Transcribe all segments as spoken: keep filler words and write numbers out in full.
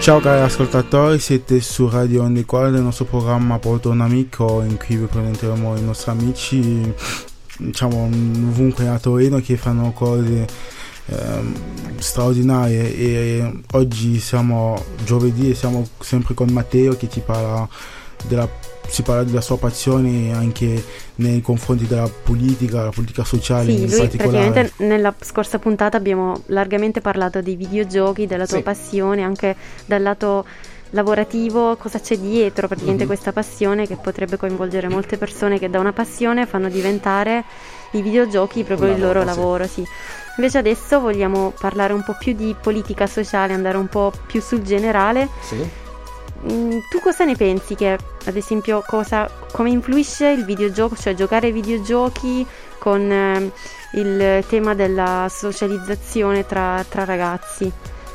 Ciao cari ascoltatori, siete su Radio Onde Quadre del nostro programma Porto un amico, in cui vi presenteremo i nostri amici, diciamo ovunque a Torino, che fanno cose ehm, straordinarie. E oggi siamo giovedì e siamo sempre con Matteo che ci parla della, si parla della sua passione anche nei confronti della politica, la politica sociale, sì, in lui particolare. Praticamente nella scorsa puntata abbiamo largamente parlato dei videogiochi, della tua Sì. passione, anche dal lato lavorativo, cosa c'è dietro praticamente Mm-hmm. questa passione che potrebbe coinvolgere molte persone che da una passione fanno diventare i videogiochi proprio Un il loro lavoro, lavoro, sì. Invece adesso vogliamo parlare un po' più di politica sociale, andare un po' più sul generale. Sì. Mm, tu cosa ne pensi che, ad esempio, cosa, come influisce il videogioco, cioè giocare ai videogiochi con eh, il tema della socializzazione tra, tra ragazzi?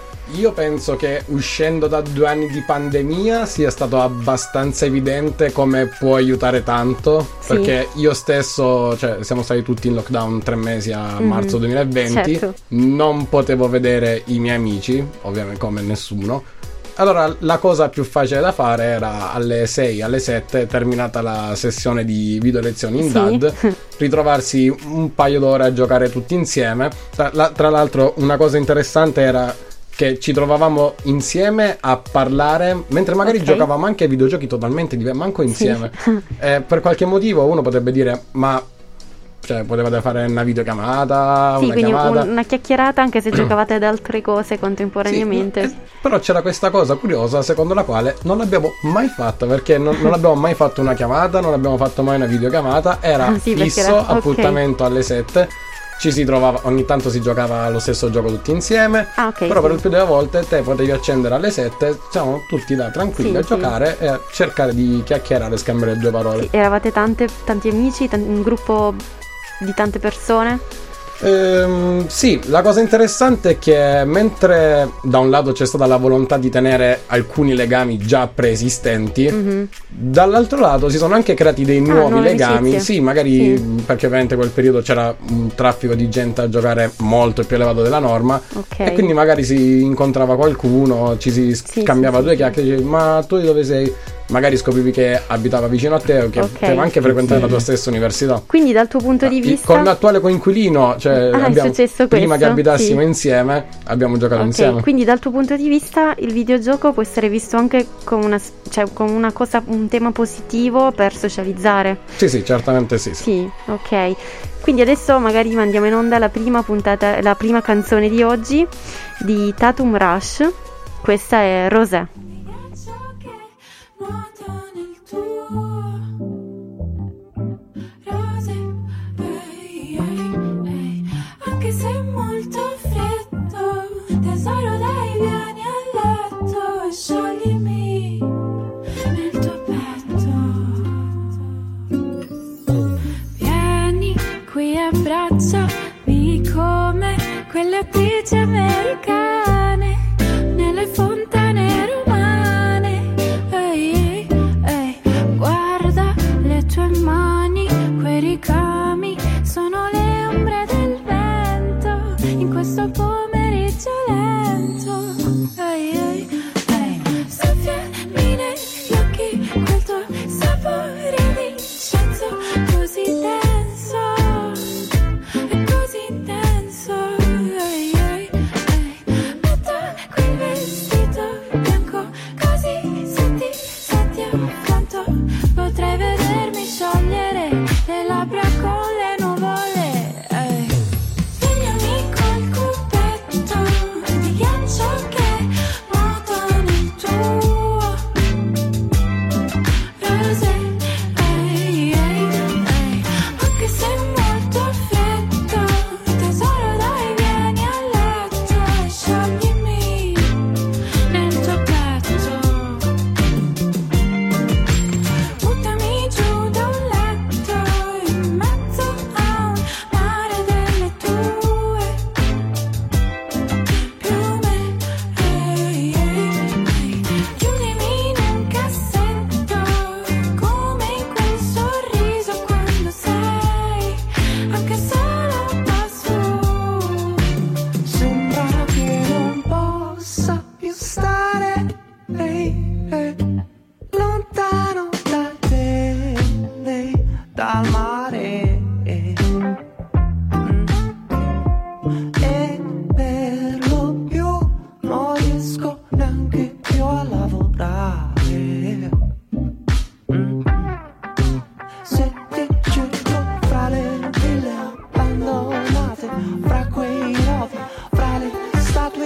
Io penso che uscendo da due anni di pandemia sia stato abbastanza evidente come può aiutare tanto, Sì. perché io stesso, cioè siamo stati tutti in lockdown tre mesi a Mhm. marzo duemilaventi, Certo. non potevo vedere i miei amici, ovviamente come nessuno. Allora la cosa più facile da fare era alle sei, alle sette, terminata la sessione di video lezioni in Sì. D A D, ritrovarsi un paio d'ore a giocare tutti insieme. Tra, la- tra l'altro una cosa interessante era che ci trovavamo insieme a parlare, mentre magari Ok. giocavamo anche ai videogiochi totalmente diversi, manco insieme. Eh, per qualche motivo uno potrebbe dire, ma cioè potevate fare una videochiamata, Sì, una quindi chiamata. un- una chiacchierata anche se giocavate ad altre cose contemporaneamente. Sì, eh, però c'era questa cosa curiosa secondo la quale non l'abbiamo mai fatta, perché non, non abbiamo mai fatto una chiamata, non abbiamo fatto mai una videochiamata, era Ah, sì, perché fisso, era- ok. appuntamento alle sette, ci si trovava, ogni tanto si giocava lo stesso gioco tutti insieme, Ah, ok, però sì. per il più delle volte te potevi accendere alle sette, siamo tutti là tranquilli Sì, a sì. giocare e a cercare di chiacchierare e scambiare due parole. Sì, eravate tante, tanti amici, tan- un gruppo di tante persone? Ehm, sì, la cosa interessante è che mentre da un lato c'è stata la volontà di tenere alcuni legami già preesistenti, Mhm. dall'altro lato si sono anche creati dei nuovi nuove legami. amicizie. Sì, magari Sì. perché ovviamente quel periodo c'era un traffico di gente a giocare molto più elevato della norma, Ok. e quindi magari si incontrava qualcuno, ci si Sì, scambiava sì, due sì. chiacchiere, dicevi, ma tu di dove sei? Magari scoprivi che abitava vicino a te o che Ok. poteva anche frequentare Sì. la tua stessa università. Quindi dal tuo punto di Il- vista... Con il mio attuale coinquilino, cioè Ah, è abbiamo, successo prima questo? che abitassimo Sì. insieme, abbiamo giocato Ok, insieme. quindi dal tuo punto di vista il videogioco può essere visto anche come una, s- cioè, come una cosa, un tema positivo per socializzare. Sì, sì, certamente sì. sì. Sì, ok. Quindi adesso magari mandiamo in onda la prima puntata, la prima canzone di oggi di Tatum Rush. Questa è Rosé. Ghiaccio che nuota nel tuo rose, ehi, ehi, ehi. Anche se è molto freddo, tesoro dai vieni a letto e scioglimi nel tuo petto. Vieni qui e abbracciami come quelle attrici americane nelle fontane romane.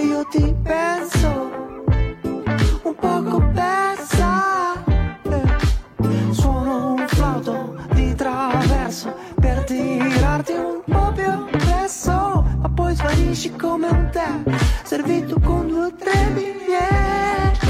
io ti penso un poco persa, eh. Suono un flauto di traverso per tirarti un po' più appresso, ma poi sparisci come un tè servito con due o tre biglietti.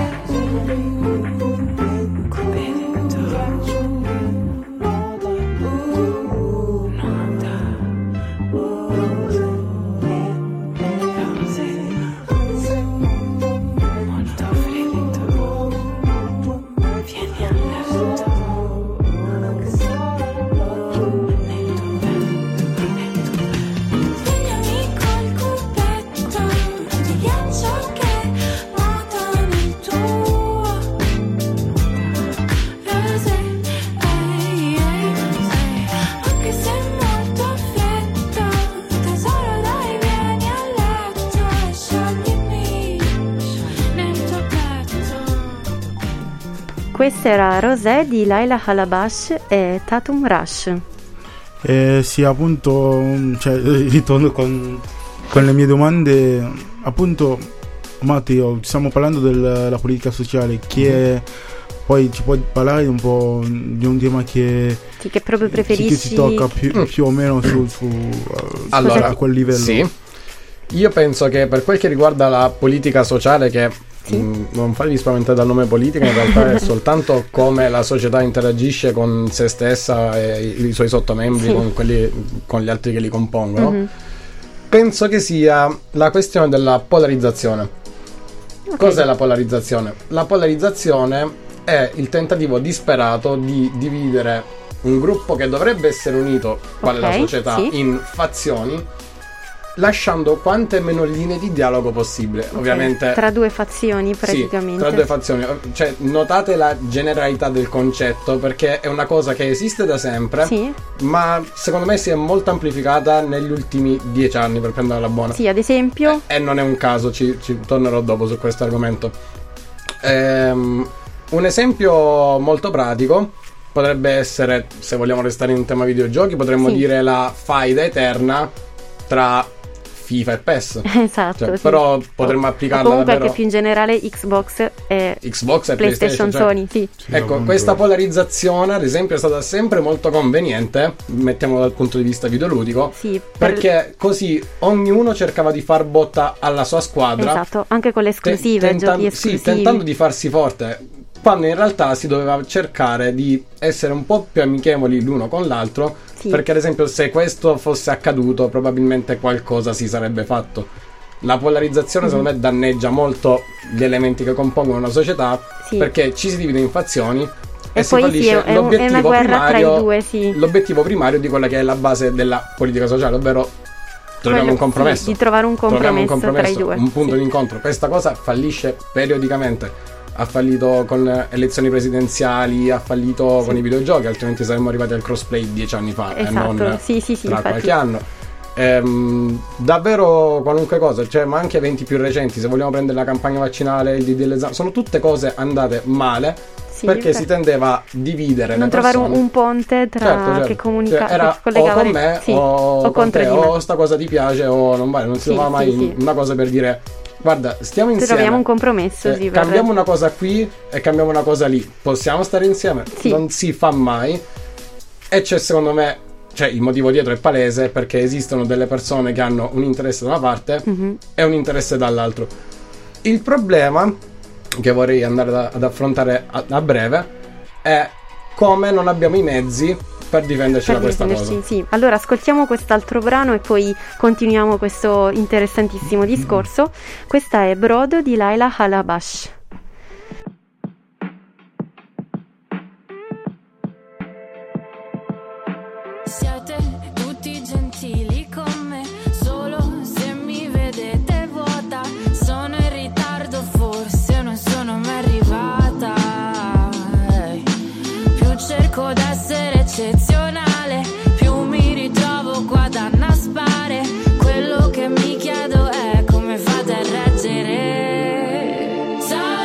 Questa era Rosé di Laila Halabash e Tatum Rush. Eh, sì, appunto, cioè, ritorno con, con le mie domande. Appunto, Matteo, stiamo parlando della politica sociale, che poi ci puoi parlare un po' di un tema che, sì, che proprio preferisci, che si tocca più, più o meno su, su, allora, a quel livello. Sì, io penso che per quel che riguarda la politica sociale, che sì. mh, non farvi spaventare dal nome politica, in realtà è soltanto come la società interagisce con se stessa e i, i suoi sottomembri, sì. con, quelli, con gli altri che li compongono. Mm-hmm. Penso che sia la questione della polarizzazione. Okay. Cos'è la polarizzazione? La polarizzazione è il tentativo disperato di dividere un gruppo che dovrebbe essere unito, quale okay, la società, sì. in fazioni, lasciando quante meno linee di dialogo possibile. Okay. Ovviamente tra due fazioni praticamente. Sì, tra due fazioni. Cioè, notate la generalità del concetto, perché è una cosa che esiste da sempre, sì. ma secondo me si è molto amplificata negli ultimi dieci anni, per prenderla buona. Sì, ad esempio. E, e non è un caso, ci, ci tornerò dopo su questo argomento. Ehm, un esempio molto pratico potrebbe essere, se vogliamo restare in tema videogiochi, potremmo sì. dire la faida eterna tra FIFA e P E S. Esatto, cioè, sì. Però potremmo applicarla comunque davvero. Che più in generale Xbox e Xbox e PlayStation, PlayStation cioè, Sony, sì. sì. Ecco, questa polarizzazione ad esempio è stata sempre molto conveniente, mettiamolo dal punto di vista videoludico, sì, per... perché così ognuno cercava di far botta alla sua squadra. Esatto, anche con le esclusive, te- giochi esclusivi. Sì, tentando di farsi forte, quando in realtà si doveva cercare di essere un po' più amichevoli l'uno con l'altro, sì. perché ad esempio se questo fosse accaduto probabilmente qualcosa si sarebbe fatto. La polarizzazione mm-hmm. secondo me danneggia molto gli elementi che compongono una società, sì. perché ci si divide in fazioni e, e si fallisce sì, è, l'obiettivo, è una guerra primario, tra i due, sì. l'obiettivo primario di quella che è la base della politica sociale, ovvero troviamo un compromesso, sì, di trovare un compromesso, un compromesso tra i due, un punto sì. di incontro. Questa cosa fallisce periodicamente. Ha fallito con elezioni presidenziali, ha fallito sì. con i videogiochi, altrimenti saremmo arrivati al crossplay dieci anni fa, esatto. e non sì, sì, sì, tra infatti. qualche anno. Ehm, davvero qualunque cosa, cioè, ma anche eventi più recenti, se vogliamo prendere la campagna vaccinale, il D D L, sono tutte cose andate male, sì, perché per... si tendeva a dividere, non trovare un, un ponte tra certo, certo. che comunica, cioè, era che collegava o con me sì. o, o con contro te, di me. o sta cosa ti piace o non vale, non si sì, trovava mai sì, sì. una cosa per dire guarda, stiamo insieme, troviamo un compromesso, eh, sì, cambiamo per... una cosa qui e cambiamo una cosa lì, possiamo stare insieme? Sì. Non si fa mai, e c'è secondo me, cioè il motivo dietro è palese, perché esistono delle persone che hanno un interesse da una parte mm-hmm. e un interesse dall'altro. Il problema che vorrei andare da, ad affrontare a, a breve è come non abbiamo i mezzi per difenderci per da questa difenderci, cosa. Sì. Allora ascoltiamo quest'altro brano e poi continuiamo questo interessantissimo discorso. Mm-hmm. Questa è Brodo di Laila Halabash. Siete tutti gentili con me, solo se mi vedete vuota. Sono in ritardo, forse non sono mai arrivata. Hey. Più cerco d'essere eccezionale, più mi ritrovo qua ad annaspare. Quello che mi chiedo è come fate a reggere. Ciao.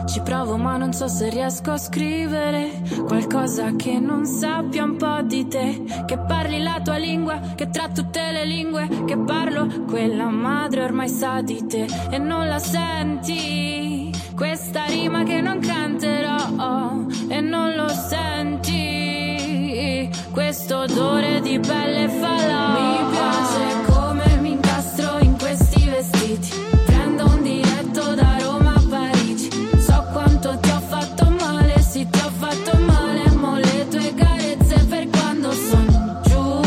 Ci provo ma non so se riesco a scrivere qualcosa che non sappia un po' di te. Che parli la tua lingua, che tra tutte le lingue che parlo, quella madre ormai sa di te. E non la senti, questa rima che non canterò. E non lo senti, questo odore di pelle falò. Mi piace come mi incastro in questi vestiti. Prendo un diretto da Roma a Parigi. So quanto ti ho fatto male, sì ti ho fatto male. Mo le tue carezze per quando sono giù.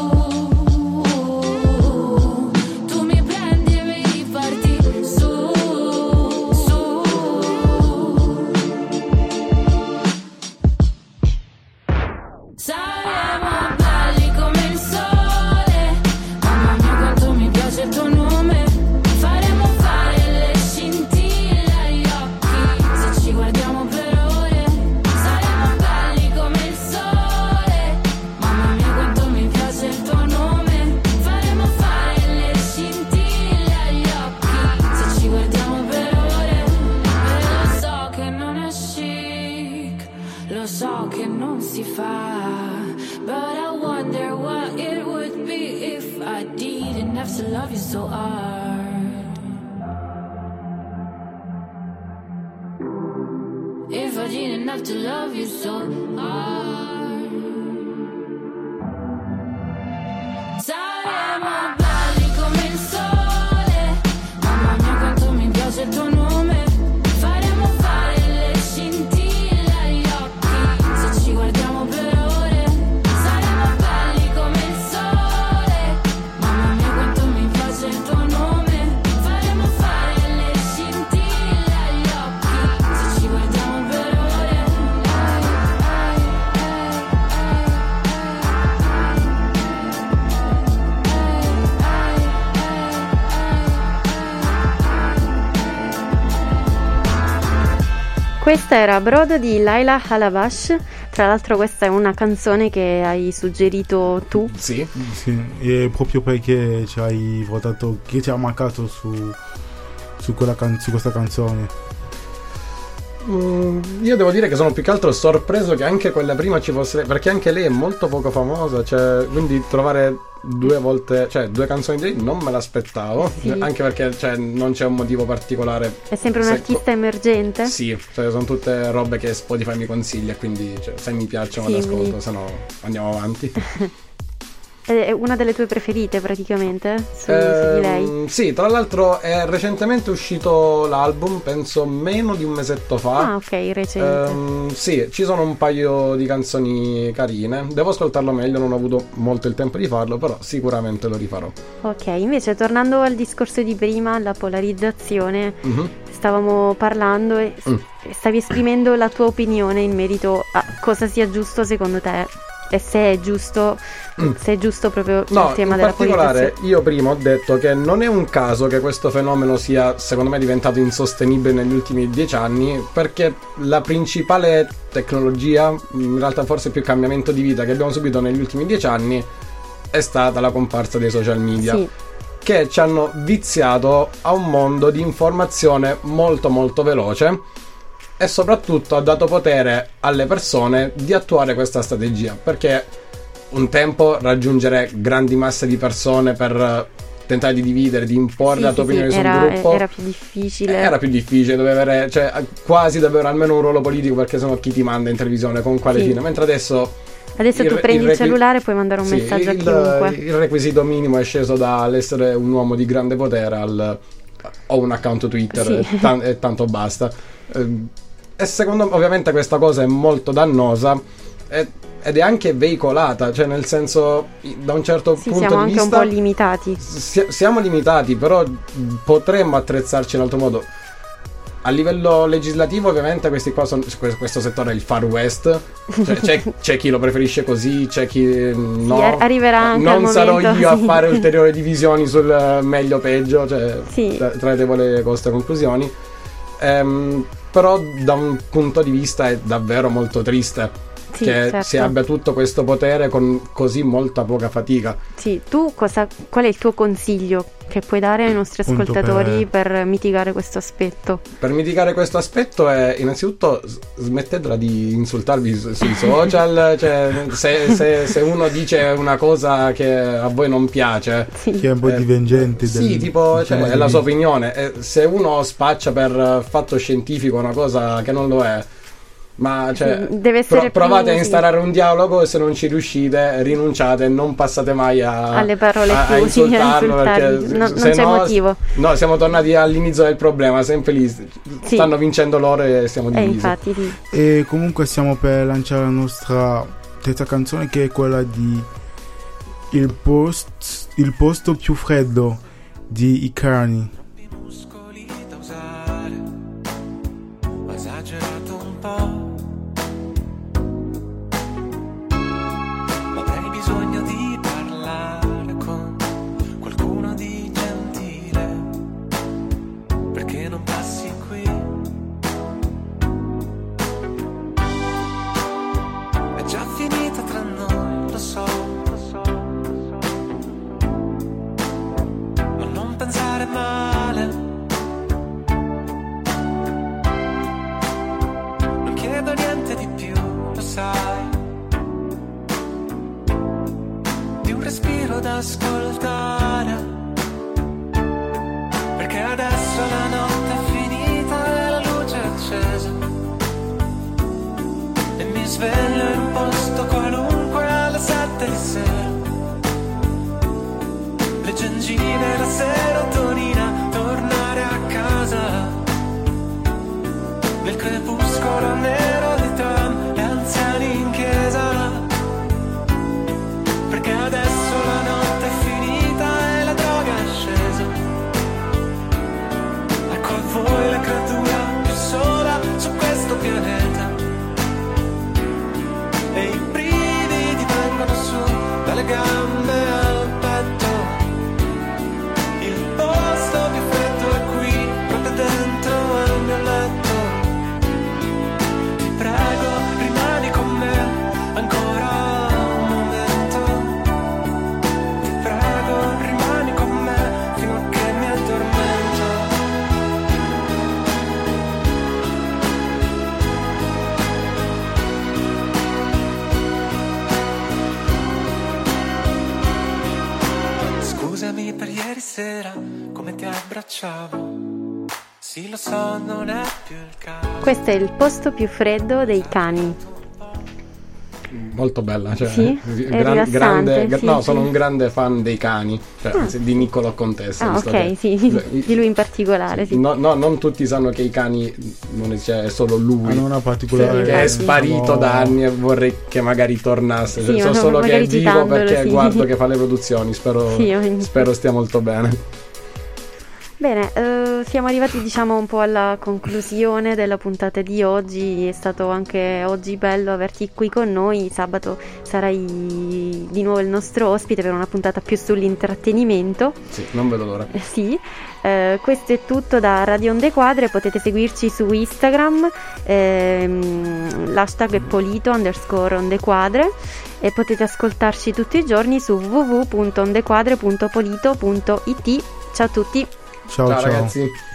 Tu mi prendi e mi riparti su, su. Saremo belli come il sole. Mamma mia quanto mi piace il tuo nome. Faremo fare le scintille agli occhi se ci guardiamo per ore. Saremo belli come il sole. Mamma mia quanto mi piace il tuo nome. Faremo fare le scintille agli occhi se ci guardiamo per ore. E lo so che non è chic, lo so che non si fa, but I wonder what it would be if I didn't have to love you so hard. If I didn't have to love you so hard. Saremo belli come il sole. Mamma mia quanto mi piace il tuo nome. Faremo fare le scintille agli occhi se ci guardiamo per ore. Saremo belli come il sole. Mamma mia quanto mi piace il tuo nome. Faremo fare le scintille agli occhi se ci guardiamo per ore. Ai, ai, Questa era Brodo di Laila Halabash. Tra l'altro questa è una canzone che hai suggerito tu. Sì. Sì, e proprio perché ci hai votato, che ti ha mancato su, su, quella can- su questa canzone. Mm, io devo dire che sono più che altro sorpreso che anche quella prima ci fosse, perché anche lei è molto poco famosa, cioè, quindi trovare due volte, cioè due canzoni di lei non me l'aspettavo, Sì. anche perché cioè, non c'è un motivo particolare. È sempre un Se- artista emergente? Sì, cioè, sono tutte robe che Spotify mi consiglia, quindi cioè, se mi piacciono Sì, l'ascolto, quindi- se no andiamo avanti. È una delle tue preferite praticamente su, su di Ehm, lei? Sì, tra l'altro è recentemente uscito l'album, penso meno di un mesetto fa. Ah, ok, recente. Ehm, sì, ci sono un paio di canzoni carine. Devo ascoltarlo meglio, non ho avuto molto il tempo di farlo, però sicuramente lo rifarò. Ok, invece tornando al discorso di prima, la polarizzazione, Mhm. stavamo parlando e s- Mm. stavi esprimendo la tua opinione in merito a cosa sia giusto secondo te e se è giusto, Mm. se è giusto proprio No, il tema in della particolare polarizzazione. io prima ho detto che non è un caso che questo fenomeno sia, secondo me, diventato insostenibile negli ultimi dieci anni, perché la principale tecnologia, in realtà forse più cambiamento di vita che abbiamo subito negli ultimi dieci anni, è stata la comparsa dei social media. Sì, Che ci hanno viziato a un mondo di informazione molto molto veloce e soprattutto ha dato potere alle persone di attuare questa strategia, perché un tempo raggiungere grandi masse di persone per eh, tentare di dividere, di imporre sì, la tua sì, opinione sì, su un era, gruppo era più difficile. era più difficile, dovevi avere, cioè quasi dovevi avere almeno un ruolo politico, perché sennò chi ti manda in televisione, con quale Sì. fine, mentre adesso Adesso il tu re- prendi il, il requi- cellulare e puoi mandare un sì, messaggio a il, chiunque. il requisito minimo è sceso dall'essere un uomo di grande potere al ho un account Twitter Sì. e, tan- e tanto basta. Ehm, E secondo me ovviamente questa cosa è molto dannosa e- ed è anche veicolata, cioè nel senso, i- da un certo Sì, punto siamo di anche vista un po' limitati. si- siamo limitati, però potremmo attrezzarci in altro modo. A livello legislativo ovviamente questi qua sono, questo settore è il Far West, cioè, c'è, c'è chi lo preferisce così, c'è chi no. Sì, ar- arriverà anche non al sarò momento, io a sì. fare ulteriori divisioni sul eh, meglio peggio, cioè Sì. tra- traete voi le vostre conclusioni. Ehm, però da un punto di vista è davvero molto triste Sì, che certo. si abbia tutto questo potere con così molta poca fatica. Sì, tu cosa, qual è il tuo consiglio che puoi dare ai nostri Appunto ascoltatori per- per... mitigare questo aspetto? Per mitigare questo aspetto è innanzitutto s- smettetela di insultarvi su- sui social, cioè se, se- se uno dice una cosa che a voi non piace, Sì. Che è un po' Eh, divengente. sì, del- tipo, diciamo, cioè, è la sua di- opinione. Eh, se uno spaccia per fatto scientifico una cosa che non lo è, ma cioè, Sì, deve essere pro- provate più, a sì. instaurare un dialogo e se non ci riuscite rinunciate, non passate mai a, Alle parole a, a più, sì, a insultarlo, insultarli. perché No- se non c'è no- motivo. No, siamo tornati all'inizio del problema, sempre lì. Sì. Stanno vincendo loro e siamo Eh, divisi. infatti, sì. E comunque stiamo per lanciare la nostra terza canzone, che è quella di Il, post, il posto più freddo di I Cani. Troppi muscoli da usare, ho esagerato un po', ma avrei bisogno di parlare con qualcuno di gentile, perché non passi qui? È già finita tra noi, lo so, lo so, lo so. Ma non pensare male, non chiedo niente di più, lo sai, di un respiro da ascoltare, perché adesso la notte è finita e la luce è accesa e mi sveglio in un posto qualunque alle sette di sera. Le gengive, la serotonina, tornare a casa nel crepuscolo nero di tram, gli anziani in chiesa, perché adesso la notte è finita e la droga è scesa. Ecco a voi la creatura più sola su questo pianeta, e i brividi vengono su dalle gambe al petto. Il posto più freddo è qui, proprio dentro al mio letto. Ti prego, rimani con me ancora un momento. Ti prego, rimani con me fino a che mi addormento. Scusami per ieri sera, come ti abbracciavo. Sì, lo so, non è più il caso. Questo è il posto più freddo dei cani. Molto bella, cioè, Sì? ri- È rilassante, grande, gra- sì, no, sì. sono un grande fan dei cani, cioè, Ah. anzi, di Niccolò Contessa. Ah, visto ok, che- sì, i- di lui in particolare, sì. No, no, non tutti sanno che i cani non è, cioè, è solo lui. Hanno una particolare... Che è infatti. sparito diciamo, da anni e vorrei che magari tornasse. Sì, so ma solo che è magari vivo citandolo, perché sì. guardo che fa le produzioni. Spero, Sì, ogni- spero stia molto bene. Bene, eh, siamo arrivati diciamo un po' alla conclusione della puntata di oggi. È stato anche oggi bello averti qui con noi. Sabato sarai di nuovo il nostro ospite per una puntata più sull'intrattenimento. Sì, non vedo l'ora. Eh, Sì, eh, questo è tutto da Radio Onde Quadre. Potete seguirci su Instagram, ehm, l'hashtag è polito underscore onde quadre, e potete ascoltarci tutti i giorni su w w w punto ondequadre punto polito punto it. Ciao a tutti! Ciao, Ciao ciao. ragazzi.